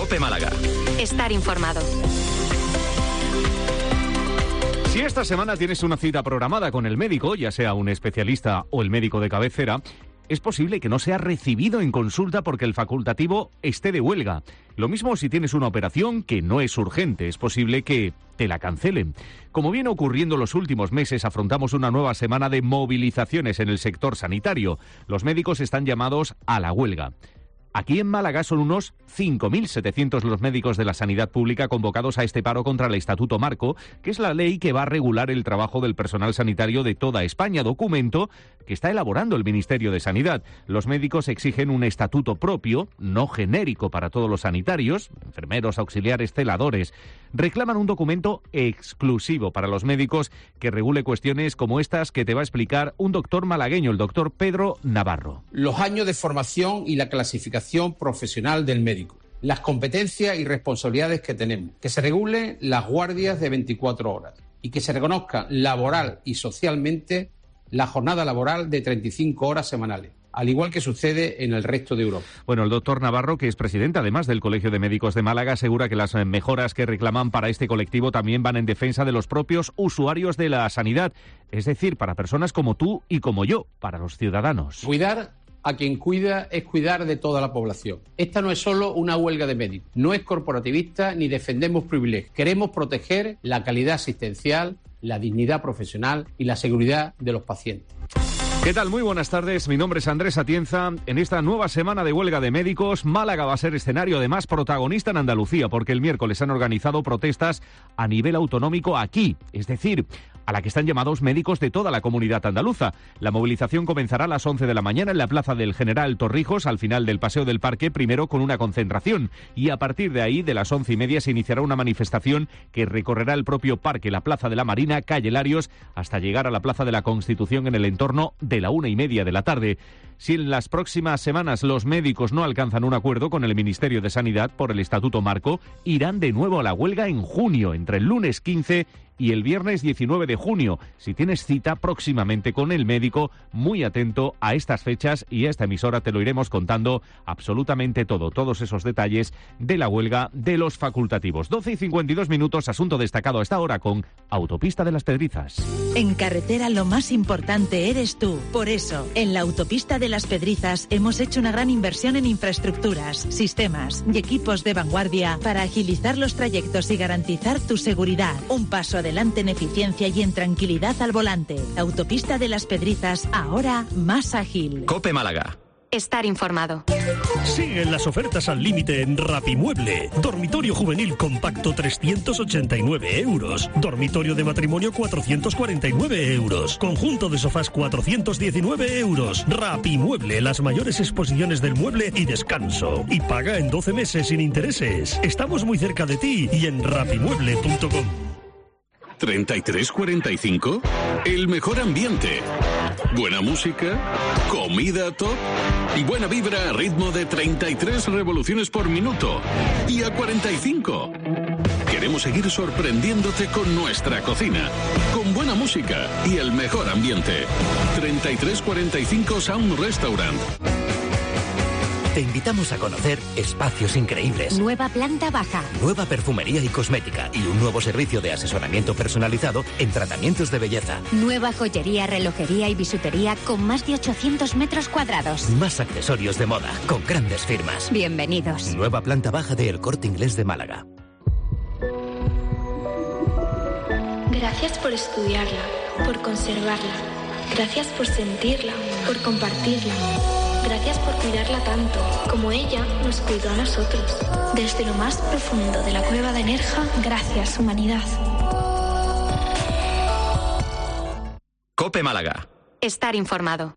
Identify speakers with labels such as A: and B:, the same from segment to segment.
A: COPE Málaga.
B: Estar informado.
C: Si esta semana tienes una cita programada con el médico, ya sea un especialista o el médico de cabecera, es posible que no sea recibido en consulta porque el facultativo esté de huelga. Lo mismo si tienes una operación que no es urgente, es posible que te la cancelen. Como viene ocurriendo los últimos meses, afrontamos una nueva semana de movilizaciones en el sector sanitario. Los médicos están llamados a la huelga. Aquí en Málaga son unos 5.700 los médicos de la sanidad pública convocados a este paro contra el Estatuto Marco, que es la ley que va a regular el trabajo del personal sanitario de toda España, documento que está elaborando el Ministerio de Sanidad. Los médicos exigen un estatuto propio, no genérico para todos los sanitarios, enfermeros, auxiliares, celadores. Reclaman un documento exclusivo para los médicos que regule cuestiones como estas que te va a explicar un doctor malagueño, el doctor Pedro Navarro.
D: Los años de formación y la clasificación profesional del médico, las competencias y responsabilidades que tenemos, que se regulen las guardias de 24 horas y que se reconozca laboral y socialmente la jornada laboral de 35 horas semanales, al igual que sucede en el resto de Europa.
C: Bueno, el doctor Navarro, que es presidente además del Colegio de Médicos de Málaga, asegura que las mejoras que reclaman para este colectivo también van en defensa de los propios usuarios de la sanidad, es decir, para personas como tú y como yo, para los ciudadanos.
D: Cuidar a quien cuida es cuidar de toda la población. Esta no es solo una huelga de médicos, no es corporativista ni defendemos privilegios. Queremos proteger la calidad asistencial, la dignidad profesional y la seguridad de los pacientes.
C: ¿Qué tal? Muy buenas tardes. Mi nombre es Andrés Atienza. En esta nueva semana de huelga de médicos, Málaga va a ser escenario, además protagonista en Andalucía, porque el miércoles han organizado protestas a nivel autonómico aquí, es decir, a la que están llamados médicos de toda la comunidad andaluza. La movilización comenzará a las 11 de la mañana en la Plaza del General Torrijos, al final del Paseo del Parque, primero con una concentración, y a partir de ahí, de las 11:30, se iniciará una manifestación que recorrerá el propio parque, la Plaza de la Marina, calle Larios, hasta llegar a la Plaza de la Constitución en el entorno de la 1:30 de la tarde. Si en las próximas semanas los médicos no alcanzan un acuerdo con el Ministerio de Sanidad por el Estatuto Marco, irán de nuevo a la huelga en junio, entre el lunes 15 y el viernes 19 de junio. Si tienes cita próximamente con el médico, muy atento a estas fechas, y a esta emisora te lo iremos contando absolutamente todo, todos esos detalles de la huelga de los facultativos. 12:52, asunto destacado a esta hora con Autopista de las Pedrizas.
E: En carretera lo más importante eres tú. Por eso, en la Autopista de las Pedrizas hemos hecho una gran inversión en infraestructuras, sistemas y equipos de vanguardia para agilizar los trayectos y garantizar tu seguridad. Un paso adelante en eficiencia y en tranquilidad al volante. Autopista de las Pedrizas, ahora más ágil.
A: COPE Málaga.
B: Estar informado.
F: Siguen las ofertas al límite en Rapimueble. Dormitorio juvenil compacto 389 euros. Dormitorio de matrimonio 449 euros. Conjunto de sofás 419 euros. Rapimueble, las mayores exposiciones del mueble y descanso. Y paga en 12 meses sin intereses. Estamos muy cerca de ti y en rapimueble.com.
G: 33-45, el mejor ambiente, buena música, comida top y buena vibra a ritmo de 33 revoluciones por minuto y a 45. Queremos seguir sorprendiéndote con nuestra cocina, con buena música y el mejor ambiente. 33-45 Sound Restaurant.
H: Te invitamos a conocer espacios increíbles,
B: Nueva planta baja,
H: nueva perfumería y cosmética y un nuevo servicio de asesoramiento personalizado en tratamientos de belleza.
B: nueva joyería, relojería y bisutería con más de 800 metros cuadrados.
H: Más accesorios de moda con grandes firmas.
B: Bienvenidos.
H: Nueva planta baja de El Corte Inglés de Málaga.
I: Gracias por estudiarla, por conservarla. Gracias por sentirla, por compartirla. Gracias por cuidarla tanto, como ella nos cuidó a nosotros. Desde lo más profundo de la cueva de Nerja, gracias, humanidad.
A: COPE Málaga.
B: Estar informado.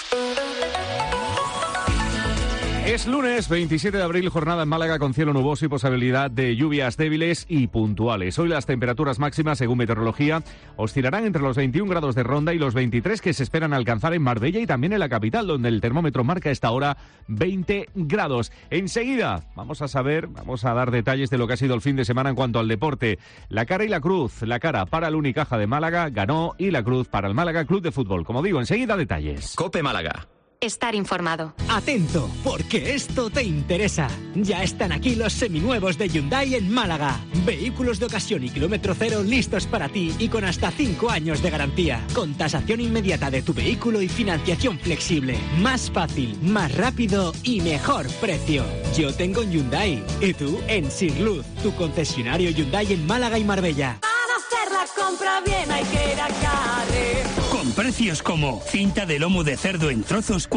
C: Es lunes 27 de abril, jornada en Málaga con cielo nuboso y posibilidad de lluvias débiles y puntuales. Hoy las temperaturas máximas, según meteorología, oscilarán entre los 21 grados de Ronda y los 23 que se esperan alcanzar en Marbella y también en la capital, donde el termómetro marca a esta hora 20 grados. Enseguida vamos a dar detalles de lo que ha sido el fin de semana en cuanto al deporte. La cara y la cruz. La cara para el Unicaja de Málaga ganó y la cruz para el Málaga Club de Fútbol. Como digo, enseguida detalles.
A: COPE Málaga.
B: Estar informado.
J: Atento, porque esto te interesa. Ya están aquí los seminuevos de Hyundai en Málaga. Vehículos de ocasión y kilómetro cero listos para ti y con hasta 5 años de garantía. Con tasación inmediata de tu vehículo y financiación flexible. Más fácil, más rápido y mejor precio. Yo tengo un Hyundai. ¿Y tú? En Sirluz, tu concesionario Hyundai en Málaga y Marbella.
K: Para hacer la compra bien hay que ir a Carrefour.
L: Con precios como cinta de lomo de cerdo en trozos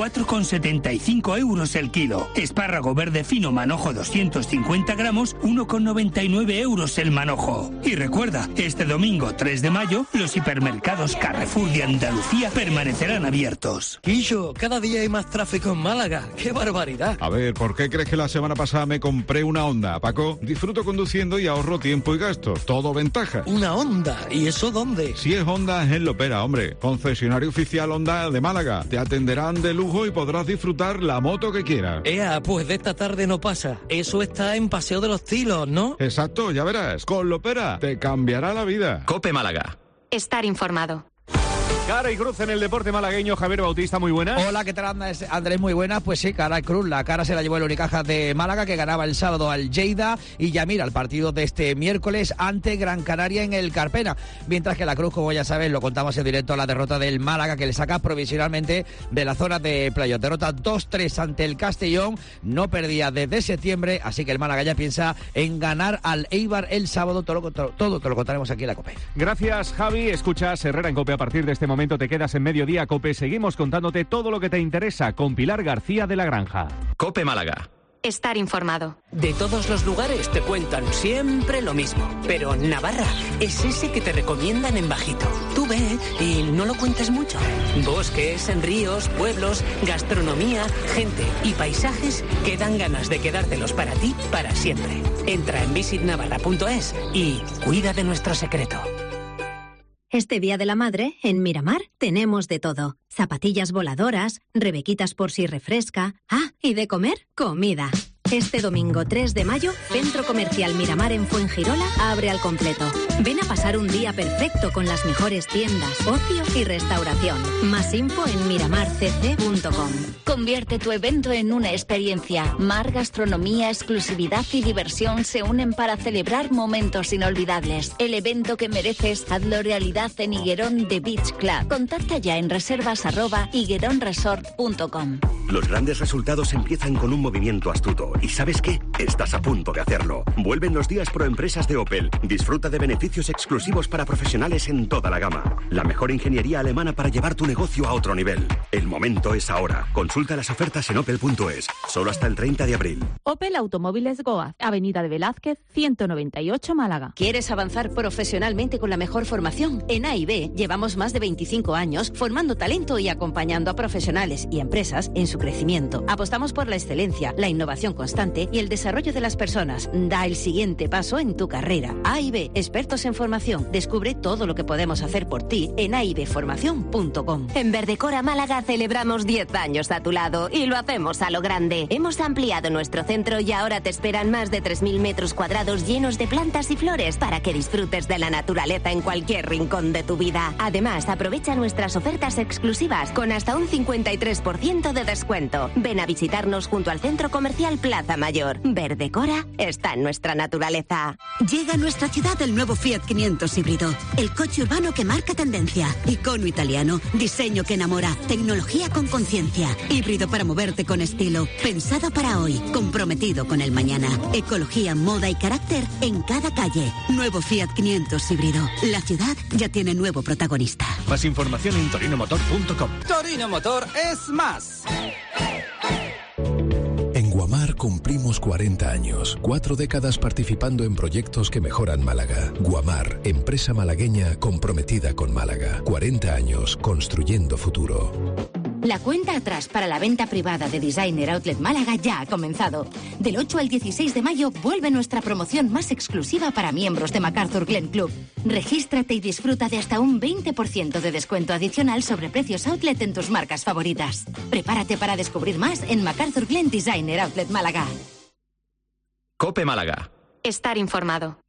L: 4,75 euros el kilo. Espárrago verde fino manojo 250 gramos, 1,99 euros el manojo. Y recuerda, este domingo 3 de mayo, los hipermercados Carrefour de Andalucía permanecerán abiertos.
M: Quillo, cada día hay más tráfico en Málaga. ¡Qué barbaridad!
N: A ver, ¿por qué crees que la semana pasada me compré una Honda, Paco? Disfruto conduciendo y ahorro tiempo y gasto. Todo ventaja.
M: ¿Una Honda? ¿Y eso dónde?
N: Si es Honda, es en Lopera, hombre. Concesionario oficial Honda de Málaga. Te atenderán de lujo y podrás disfrutar la moto que quieras.
M: Pues de esta tarde no pasa. Eso está en Paseo de los Tilos, ¿no?
N: Exacto, ya verás. Con Lopera te cambiará la vida.
A: Cope Málaga.
B: Estar informado.
C: Cara y cruz en el deporte malagueño. Javier Bautista, muy buenas.
O: Hola, ¿qué tal, Andrés? Muy buenas. Pues sí, cara y cruz. La cara se la llevó el Unicaja de Málaga, que ganaba el sábado al Lleida. Y ya mira, el partido de este miércoles ante Gran Canaria en el Carpena. Mientras que la cruz, como ya sabes, lo contamos en directo, la derrota del Málaga, que le saca provisionalmente de la zona de playoff. Derrota 2-3 ante el Castellón. No perdía desde septiembre, así que el Málaga ya piensa en ganar al Eibar el sábado. Todo te lo contaremos aquí en la COPE.
C: Gracias, Javi. Escuchas Herrera en COPE. A partir de este momento te quedas en Mediodía COPE. Seguimos contándote todo lo que te interesa con Pilar García de la Granja.
A: Cope Málaga.
B: Estar informado.
P: De todos los lugares te cuentan siempre lo mismo, pero Navarra es ese que te recomiendan en bajito. Tú ve y no lo cuentes mucho. Bosques, ríos, pueblos, gastronomía, gente y paisajes que dan ganas de quedártelos para ti para siempre. Entra en visitnavarra.es y cuida de nuestro secreto.
Q: Este Día de la Madre, en Miramar, tenemos de todo. Zapatillas voladoras, rebequitas por si refresca. Ah, y de comer, comida. Este domingo 3 de mayo, Centro Comercial Miramar en Fuengirola abre al completo. Ven a pasar un día perfecto con las mejores tiendas, ocio y restauración. Más info en miramarcc.com.
R: Convierte tu evento en una experiencia. Mar, gastronomía, exclusividad y diversión se unen para celebrar momentos inolvidables. El evento que mereces, hazlo realidad en Higuerón The Beach Club. Contacta ya en reservas@higueronresort.com.
S: Los grandes resultados empiezan con un movimiento astuto. ¿Y sabes qué? Estás a punto de hacerlo. Vuelven los días pro empresas de Opel. Disfruta de beneficios exclusivos para profesionales en toda la gama. La mejor ingeniería alemana para llevar tu negocio a otro nivel. El momento es ahora. Consulta las ofertas en opel.es. Solo hasta el 30 de abril.
T: Opel Automóviles Goaz, Avenida de Velázquez, 198 Málaga.
U: ¿Quieres avanzar profesionalmente con la mejor formación? En A&B llevamos más de 25 años formando talento y acompañando a profesionales y empresas en su crecimiento. Apostamos por la excelencia, la innovación constante y el desarrollo de las personas. Da el siguiente paso en tu carrera. A&B, expertos en formación. Descubre todo lo que podemos hacer por ti en aibformacion.com.
V: En Verdecora Málaga celebramos 10 años a tu lado y lo hacemos a lo grande. Hemos ampliado nuestro centro y ahora te esperan más de 3.000 metros cuadrados llenos de plantas y flores para que disfrutes de la naturaleza en cualquier rincón de tu vida. Además, aprovecha nuestras ofertas exclusivas con hasta un 53% de descuento. Ven a visitarnos junto al Centro Comercial Plaza Mayor. Verdecora está en nuestra naturaleza.
W: Llega a nuestra ciudad el nuevo Fiat 500 híbrido. El coche urbano que marca tendencia. Icono italiano. Diseño que enamora. Tecnología con conciencia. Híbrido para moverte con estilo. Pensado para hoy. Comprometido con el mañana. Ecología, moda y carácter en cada calle. Nuevo Fiat 500 híbrido. La ciudad ya tiene nuevo protagonista.
H: Más información en torinomotor.com.
X: Torino Motor es más.
Y: En Guamar cumplimos 40 años, 4 décadas participando en proyectos que mejoran Málaga. Guamar, empresa malagueña comprometida con Málaga. 40 años construyendo futuro.
Z: La cuenta atrás para la venta privada de Designer Outlet Málaga ya ha comenzado. Del 8 al 16 de mayo vuelve nuestra promoción más exclusiva para miembros de MacArthur Glen Club. Regístrate y disfruta de hasta un 20% de descuento adicional sobre precios outlet en tus marcas favoritas. Prepárate para descubrir más en MacArthur Glen Designer Outlet Málaga.
A: Cope Málaga.
B: Estar informado.